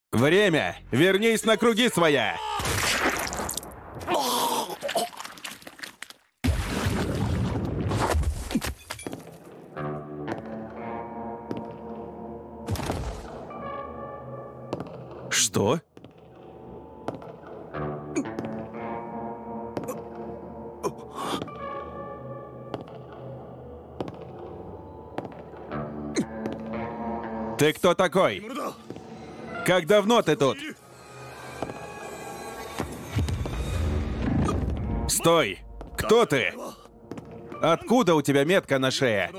Время! Вернись на круги своя! Что? Ты кто такой? Как давно ты тут? Стой! Кто ты? Откуда у тебя метка на шее?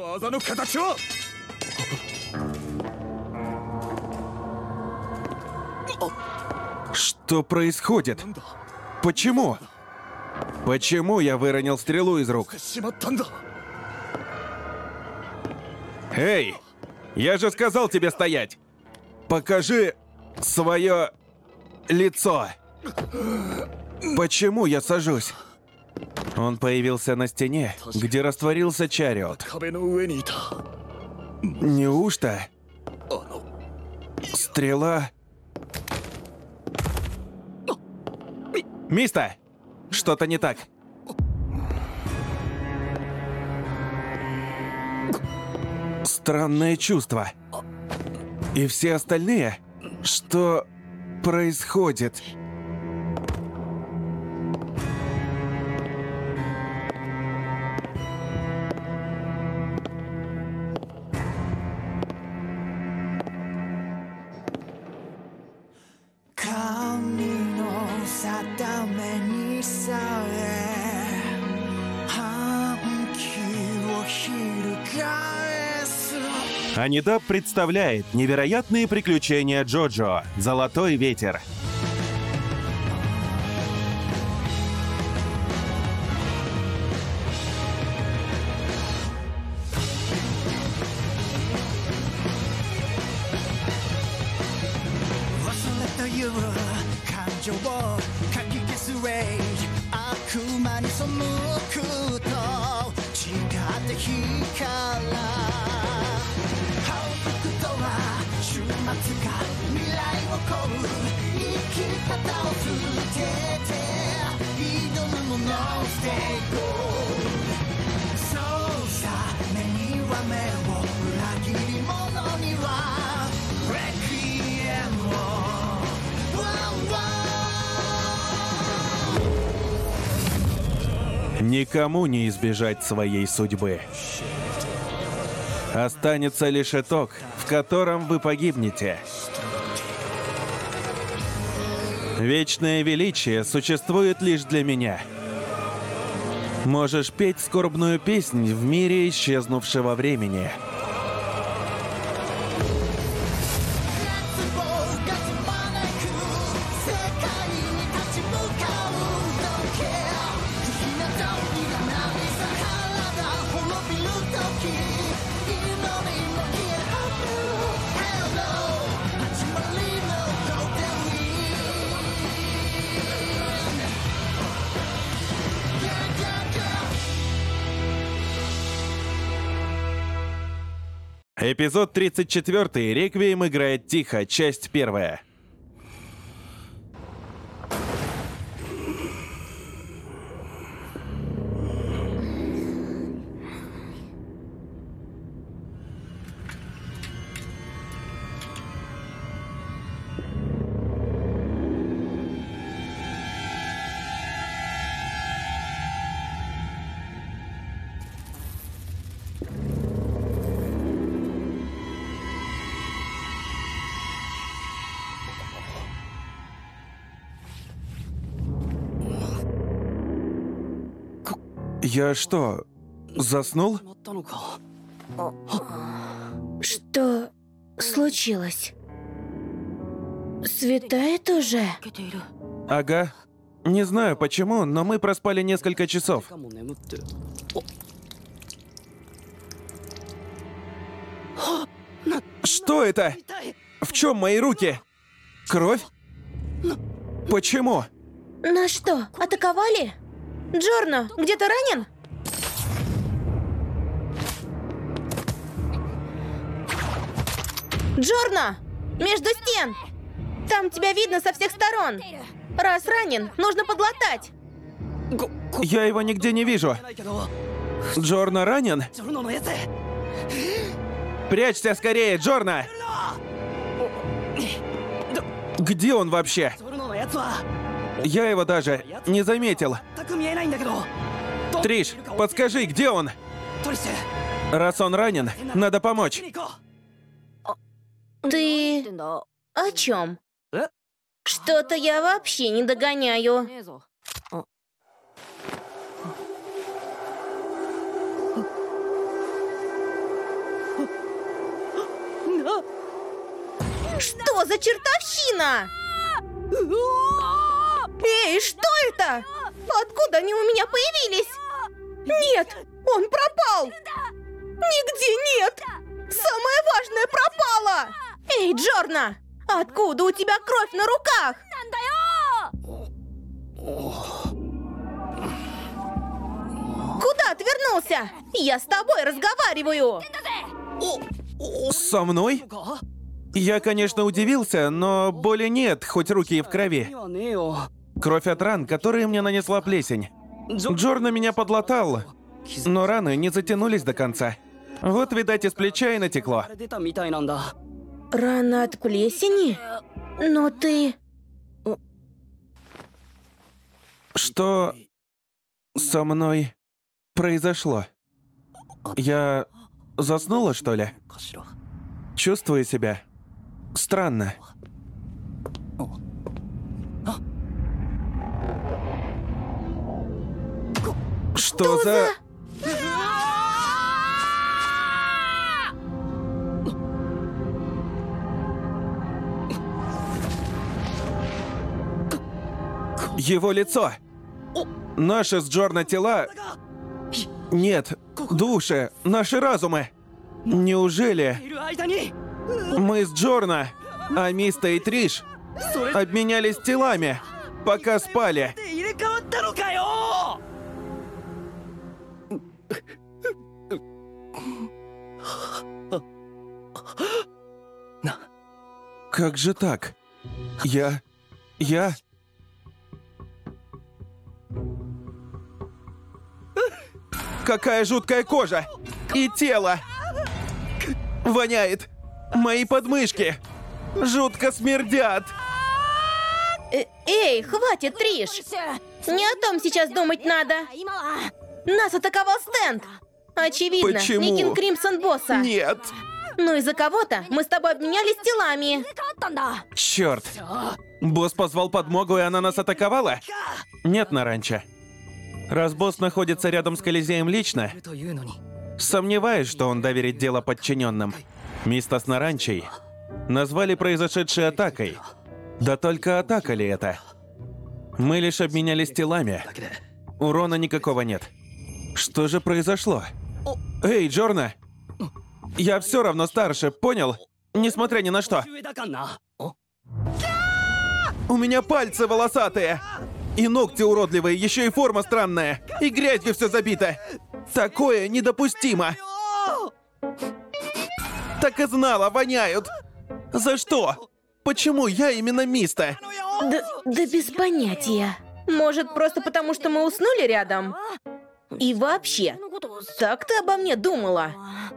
Что происходит? Почему? Почему я выронил стрелу из рук? Эй! Я же сказал тебе стоять! Покажи свое лицо. Почему я сажусь? Он появился на стене, где растворился Чариот. Неужто стрела... Миста! Что-то не так. Странное чувство. И все остальные? Что происходит? Анидаб представляет невероятные приключения Джоджо «Золотой ветер». Никому не избежать своей судьбы. Останется лишь итог, в котором вы погибнете. Вечное величие существует лишь для меня. Можешь петь скорбную песнь в мире исчезнувшего времени. Эпизод 34. Реквием играет тихо. Часть 1. Я что, заснул? Что случилось? Светает уже? Ага. Не знаю почему, но мы проспали несколько часов. Что это? В чем мои руки? Кровь? Почему? Нас что, атаковали? Джорно, где-то ранен? Джорно! Между стен! Там тебя видно со всех сторон. Раз ранен, нужно подлатать. Я его нигде не вижу. Джорно ранен? Прячься скорее, Джорно! Где он вообще? Я его даже не заметил. Триш, подскажи, где он? Раз он ранен, надо помочь. Ты о чем? Что-то я вообще не догоняю. Что за чертовщина? Эй, что это? Откуда они у меня появились? Нет, он пропал. Нигде нет. Самое важное пропало. Эй, Джорно, откуда у тебя кровь на руках? Куда ты вернулся? Я с тобой разговариваю. Со мной? Я, конечно, удивился, но боли нет, хоть руки и в крови. Кровь от ран, которые мне нанесла плесень. Джорно меня подлатал, но раны не затянулись до конца. Вот, видать, из плеча и натекло. Рана от плесени? Но ты... Что со мной произошло? Я заснула, что ли? Чувствую себя странно. Что за... Его лицо! Наши с Джорно тела... Нет, души, наши разумы! Неужели мы с Джорно, а Миста и Триш обменялись телами, пока спали? Как же так? Я... Какая жуткая кожа! И тело! Воняет! Мои подмышки! Жутко смердят! Эй, хватит, Триш! Не о том сейчас думать надо. Нас атаковал стенд. Очевидно, Почему? Никин Кримсон босса. Нет! Ну из-за кого-то мы с тобой обменялись телами. Черт! Босс позвал подмогу, и она нас атаковала? Нет, Наранча. Раз босс находится рядом с Колизеем лично, сомневаюсь, что он доверит дело подчиненным. Миста с Наранчей назвали произошедшей атакой. Да только атака ли это? Мы лишь обменялись телами. Урона никакого нет. Что же произошло? Эй, Джорно! Я все равно старше, понял? Несмотря ни на что. У меня пальцы волосатые! И ногти уродливые, еще и форма странная. И грязью все забито. Такое недопустимо. Так и знала, воняют. За что? Почему я именно Миста? Да без понятия. Может, просто потому, что мы уснули рядом? И вообще, так ты обо мне думала?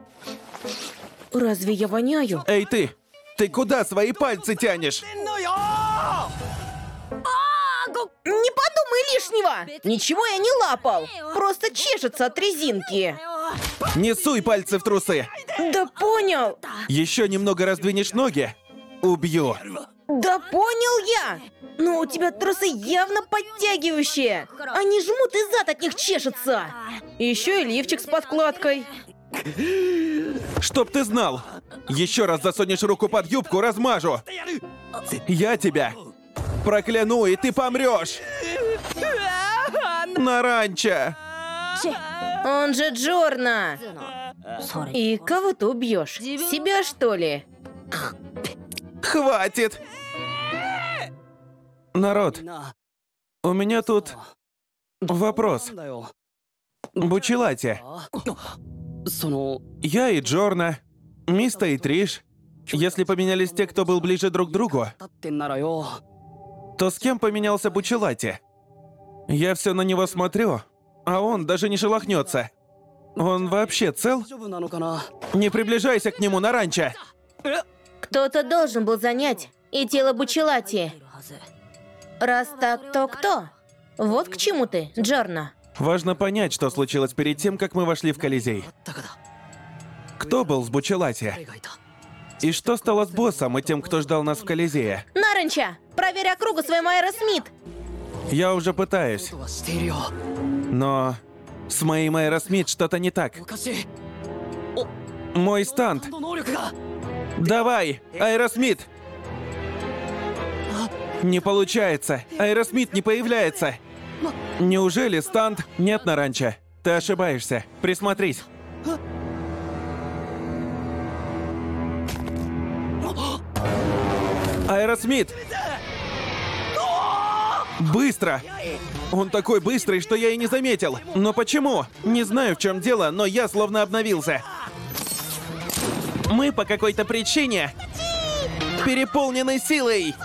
Разве я воняю? Эй, ты! Ты куда свои пальцы тянешь? Не подумай лишнего! Ничего я не лапал! Просто чешется от резинки! Не суй пальцы в трусы! Да понял! Еще немного раздвинешь ноги? Убью! Да понял я! Но у тебя трусы явно подтягивающие! Они жмут, и зад от них чешется! Еще и лифчик с подкладкой. Чтоб ты знал! Еще раз засунешь руку под юбку, размажу! Я тебя прокляну, и ты помрешь! Наранча! Он же Джорно! И кого ты убьешь? Себя, что ли? Хватит! Народ, у меня тут вопрос. Бучелати. Я и Джорно, Миста и Триш, Если поменялись те, кто был ближе друг к другу, だってんならよ。 то с кем поменялся Бучелати? Я все на него смотрю, а он даже не шелохнется. Он вообще цел? 大丈夫なのかな。 Не приближайся к нему, Наранча! Кто-то должен был занять и тело Бучелати. いるはず。 Раз так, то кто? Вот к чему ты, Джорна. Важно понять, что случилось перед тем, как мы вошли в Колизей. だから Кто был с Бучелати? 誰がいた。 И что стало с боссом и тем, кто ждал нас в Колизее? Наранча, проверь округу своим Аэросмит. Я уже пытаюсь, ことはしているよ。 но с моим Аэросмит что-то не так. おかしい。 Мой станд. の能力が。 Давай, Аэросмит! Не получается. Аэросмит не появляется. Неужели станд? Нет, Наранча. Ты ошибаешься. Присмотрись. Аэросмит! Быстро! Он такой быстрый, что я и не заметил. Но почему? Не знаю, в чем дело, но я словно обновился. Мы по какой-то причине переполнены силой.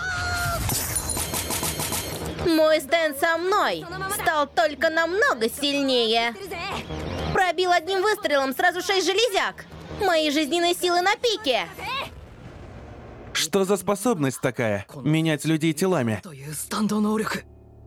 Мой Стэн со мной стал только намного сильнее. Пробил одним выстрелом сразу 6 железяк. Мои жизненные силы на пике. Что за способность такая? Менять людей телами. というスタンド能力。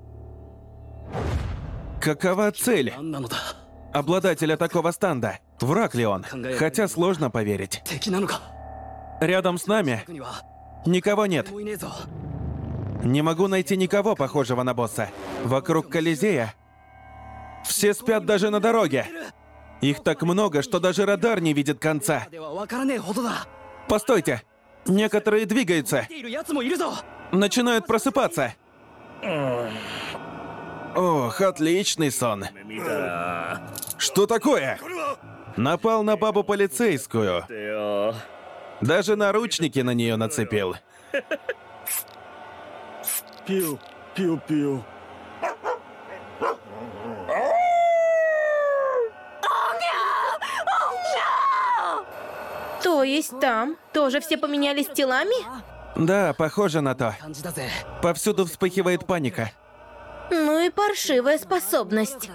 Какова цель 何なのだ。 обладателя такого станда? Враг ли он? Хотя сложно поверить. 敵なのか。 Рядом с нами 僕には никого нет. もういねえぞ。 Не могу найти никого похожего на босса. Вокруг Колизея все спят даже на дороге. Их так много, что даже радар не видит конца. では分からねえほどだ。 Постойте. Некоторые двигаются. 来ている奴もいるぞ。 Начинают просыпаться. Ох, отличный сон. Что такое? Напал на бабу полицейскую. Даже наручники на нее нацепил. ピヨピヨピヨ То есть там тоже все поменялись телами? Да, похоже на то. 感じだぜ。 Повсюду вспыхивает паника. Ну и паршивая способность.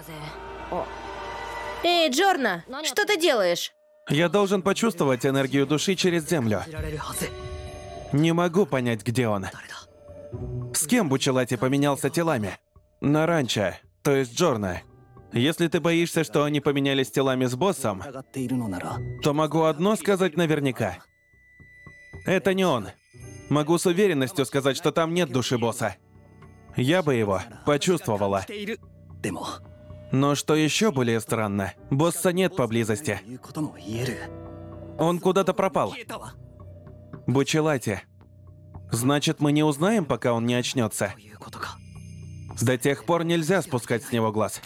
Эй, Джорна, что ты делаешь? Я должен почувствовать энергию души через землю. 知られるはず。 Не могу понять, где он. 誰だ。 С кем Бучелати поменялся телами? Наранча, то есть Джорна. Если ты боишься, что они поменялись телами с боссом, 疑っているのなら。 то могу одно сказать наверняка. Это не он. Могу с уверенностью сказать, что там нет души босса. Я бы его почувствовала. している。でも。 Но что еще более странно, босса нет поблизости. いうことも言える。 Он куда-то пропал. 消えたわ。 Бучелати. Значит, мы не узнаем, пока он не очнется. ということか。 До тех пор нельзя спускать с него глаз.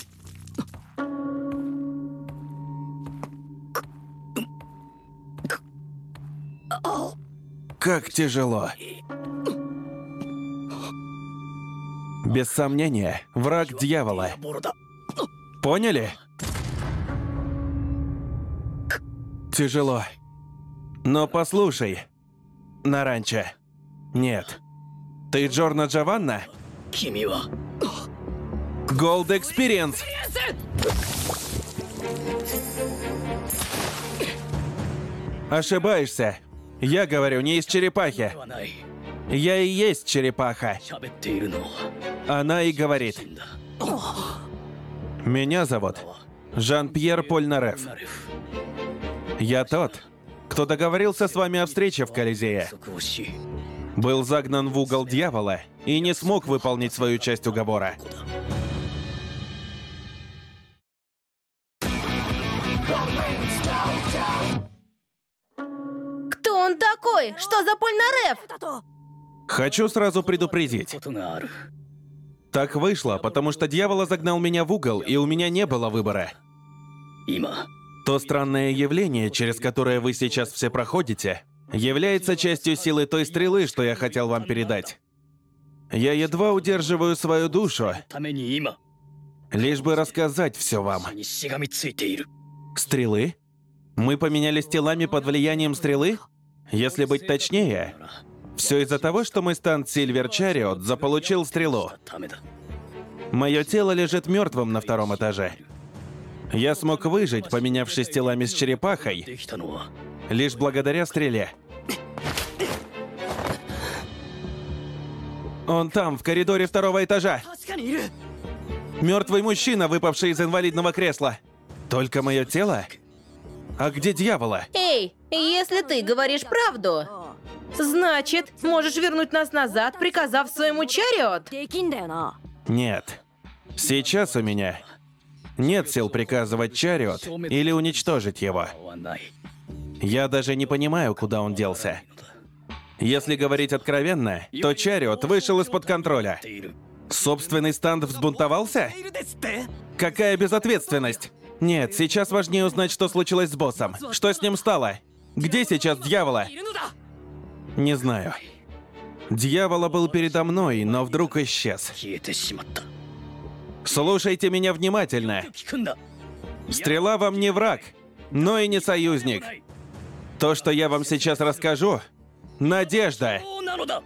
Как тяжело. Без сомнения, враг дьявола. ボロだ。 Поняли? Тяжело. Но послушай, Наранча. Нет. Ты Джорна Джованна? 君は。 Gold Experience. Ошибаешься. Я говорю не из черепахи. ではない。 Я и есть черепаха. 喋っているのは。 Она и говорит. 死んだ。 Меня зовут Жан-Пьер Польнареф. ナレフ。 Я тот, кто договорился с вами о встрече в Колизее. 約束をし。 Был загнан в угол дьявола и не смог выполнить свою часть уговора. Кто он такой? Что за Польнареф? Хочу сразу предупредить. ことがある。 Так вышло, потому что дьявола загнал меня в угол, и у меня не было выбора. 今。 То странное явление, через которое вы сейчас все проходите, является частью силы той стрелы, что я хотел вам передать. Я едва удерживаю свою душу, ために今。 лишь бы рассказать все вам. にしがみついている。 Стрелы? Мы поменялись телами под влиянием стрелы? Если быть точнее, все из-за того, что мой станд Silver Chariot заполучил стрелу. ダメだ Мое тело лежит мертвым на втором этаже. Я смог выжить, поменявшись телами с черепахой, できたのは лишь благодаря стреле. Он там, в коридоре второго этажа. Мертвый мужчина, выпавший из инвалидного кресла. Только мое тело? А где дьявола? Эй, если ты говоришь правду, значит, можешь вернуть нас назад, приказав своему Чариот? できんだよな。 Нет. Сейчас у меня нет сил приказывать Чариот или уничтожить его. はない Я даже не понимаю, куда он делся. Если говорить откровенно, то Чариот вышел из-под контроля. ている Собственный станд взбунтовался? Какая безответственность? Нет, сейчас важнее узнать, что случилось с боссом. Что с ним стало? Где сейчас дьявола? Не знаю. Дьявола был передо мной, но вдруг исчез. 消えてしまった Слушайте меня внимательно. 聞くんだ Стрела вам не враг, но и не союзник. То, что я вам сейчас расскажу, надежда. そうなのだ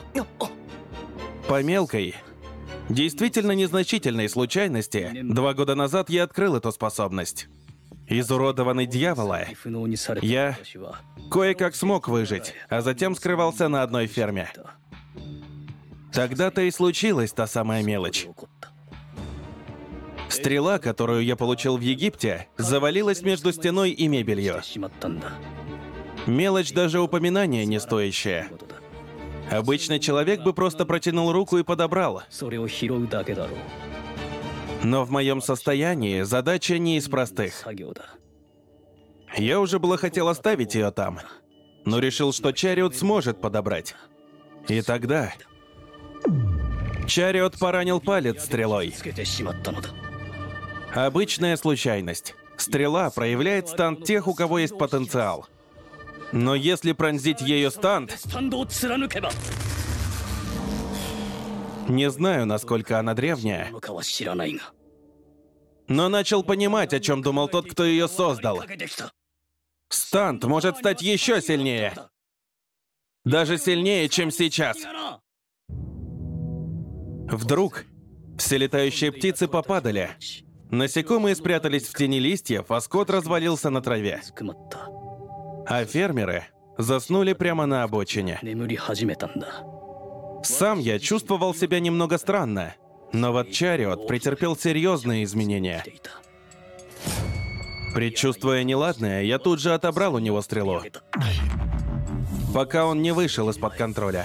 По мелкой, действительно незначительной случайности, 2 года назад я открыл эту способность. Изуродованный дьявола, 不能にされた Я 私は кое-как смог выжить, а затем скрывался на одной ферме. Тогда-то и случилась та самая мелочь. 起こった Стрела, которую я получил в Египте, завалилась между стеной и мебелью. しまったんだ Мелочь даже упоминания не стоящая. ことだ Обычный человек бы просто протянул руку и подобрал. それを拾うだけだろう Но в моем состоянии задача не из простых. 作業だ Я уже было хотел оставить ее там, но решил, что Чариот сможет подобрать. И тогда... Чариот поранил палец стрелой. つけてしまったのだ Обычная случайность. Стрела проявляет станд тех, у кого есть потенциал. Но если пронзить ее станд, スタンドを貫けば не знаю, насколько она древняя, のかは知らないが но начал понимать, о чем думал тот, кто ее создал. かけてきた Станд может стать еще сильнее. Даже сильнее, чем сейчас. いやな Вдруг все летающие птицы попадали. Насекомые спрятались в тени листьев, а скот развалился на траве. つくまった А фермеры заснули прямо на обочине. 眠り始めたんだ Сам я чувствовал себя немного странно, но вот Чариот претерпел серьезные изменения. ていた Предчувствуя неладное, я тут же отобрал у него стрелу, げた пока он не вышел из-под контроля.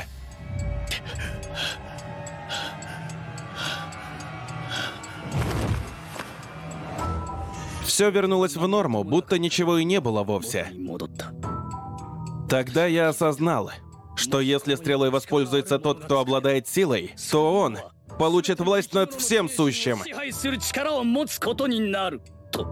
Все вернулось в норму, будто ничего и не было вовсе. に戻った Тогда я осознал, что если стрелой воспользуется тот, кто обладает силой, то он получит власть над всем сущим. 支配する力を持つことになると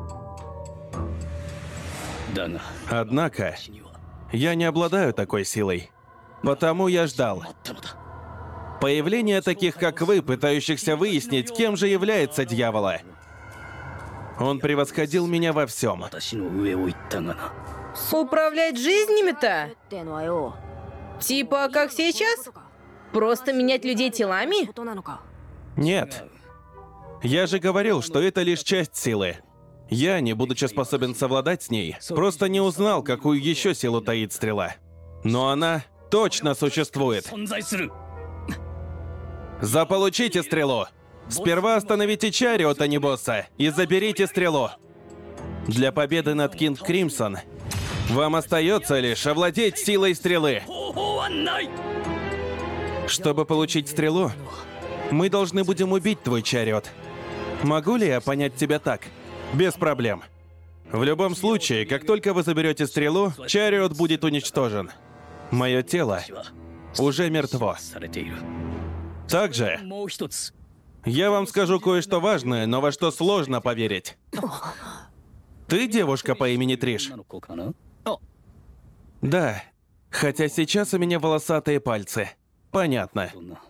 だが Однако, 私には я не обладаю такой силой. Потому я ждал. あったのだ Появление таких, как вы, пытающихся выяснить, кем же является дьявола. Он превосходил меня во всем. 私の上を行ったがな Управлять жизнями-то? ってのはよ。 Типа как сейчас? Просто менять людей телами? ことなのか。 Нет. Я же говорил, что это лишь часть силы. Я, не будучи способен совладать с ней, просто не узнал, какую еще силу таит стрела. Но она точно существует. 存在する Заполучите стрелу. Сперва остановите Чариот, а не босса, и заберите стрелу. Для победы над Кинг Кримсон вам остается лишь овладеть силой стрелы. 方法はない Чтобы получить стрелу, мы должны будем убить твой Чариот. Могу ли я понять тебя так? Без проблем. В любом случае, как только вы заберете стрелу, Чариот будет уничтожен. Мое тело 私は уже мертво. されている Также もう一つ я вам скажу кое-что важное, но во что сложно поверить. Ты девушка по имени Триш? 女の子かな Да. Хотя сейчас у меня волосатые пальцы. Понятно. そんな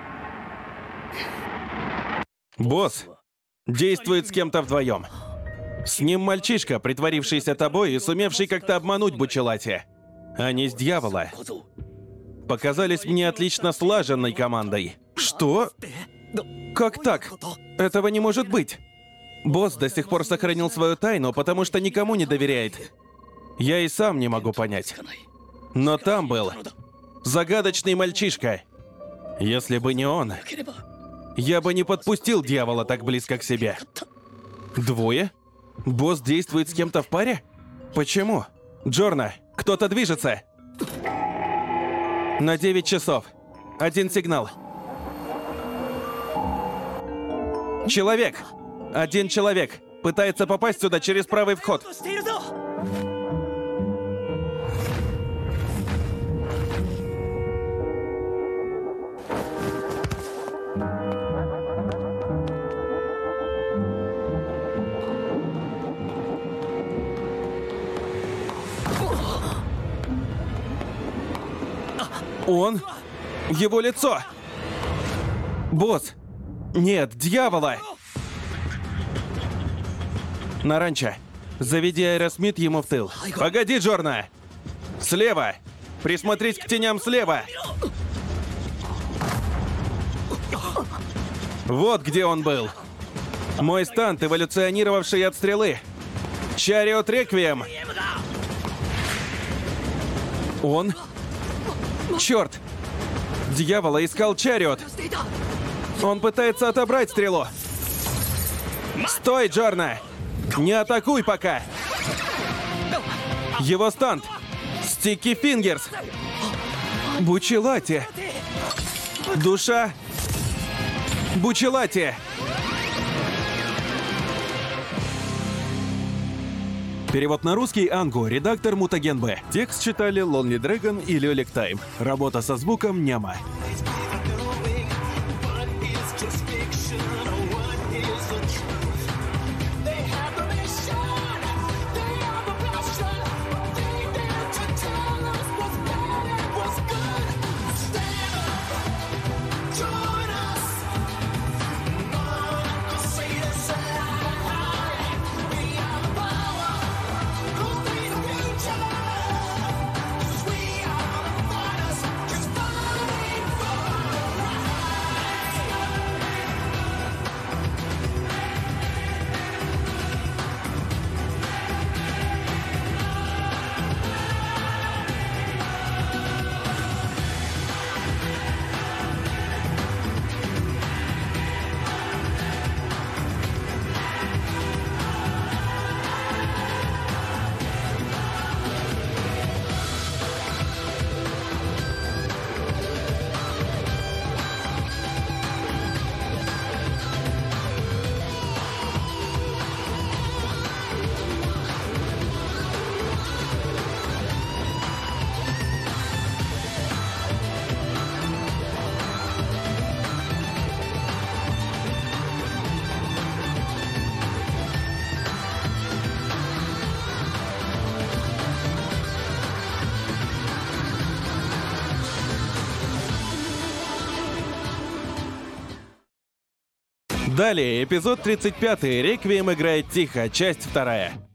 Босс действует с кем-то вдвоем. С ним мальчишка, притворившийся тобой и сумевший как-то обмануть Бучелати. Они с дьявола. Показались мне отлично слаженной командой. Что? Как так? Этого не может быть. Босс до сих пор сохранил свою тайну, потому что никому не доверяет. Я и сам не могу понять. Но там был загадочный мальчишка. Если бы не он, я бы не подпустил дьявола так близко к себе. Двое? Босс действует с кем-то в паре? Почему? Джорна, кто-то движется. На 9 часов. Один сигнал. Человек. Один человек. Пытается попасть сюда через правый вход. Он? Его лицо! Босс! Нет, дьявола! Наранча, заведи Аэросмит ему в тыл. Погоди, Джорна! Слева! Присмотрись к теням слева! Вот где он был. Мой стант, эволюционировавший от стрелы. Чариот Реквием! Он? Черт! Дьявола искал Чариот! Он пытается отобрать стрелу! Стой, Джорна! Не атакуй пока! Его стант! Стики Фингерс! Бучелати! Душа! Бучелати! Перевод на русский Ангу, редактор Мутаген Б. Текст читали Lonely Dragon и Лёлик Тайм. Работа со звуком Няма. Далее, эпизод 35. Реквием играет тихо, часть 2.